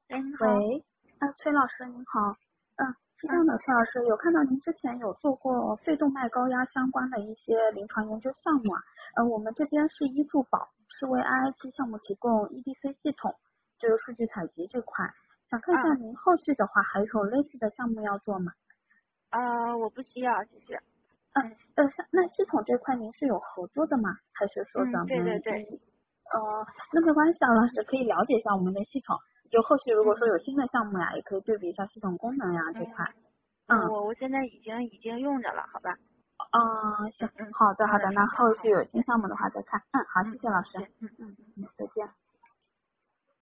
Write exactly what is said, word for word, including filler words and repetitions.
哎，你好。 喂，啊，崔老师您好。嗯，是这样嗯的，崔老师有看到您之前有做过肺动脉高压相关的一些临床研究项目啊。呃，我们这边是医助保，是为 I I T 项目提供 E D C 系统，就是数据采集这块。想看一下嗯您后续的话还有类似的项目要做吗？ 呃，我不需要，谢谢。 嗯，呃，像那系统这块您是有合作的吗？还是说嗯， 咱对对对。 们一呃，那没关系啊，老师可以了解一下我们的系统，就后续如果说嗯有新的项目呀，也可以对比一下系统功能呀这块。 嗯嗯， 嗯。 我我现在已经已经用着了，好吧？ 啊，行， 嗯嗯， 好的好的， 好的好那后续的好，谢谢。 有新项目的话再看。嗯，好，谢嗯， 谢老师。 谢谢。嗯。 嗯嗯，再见。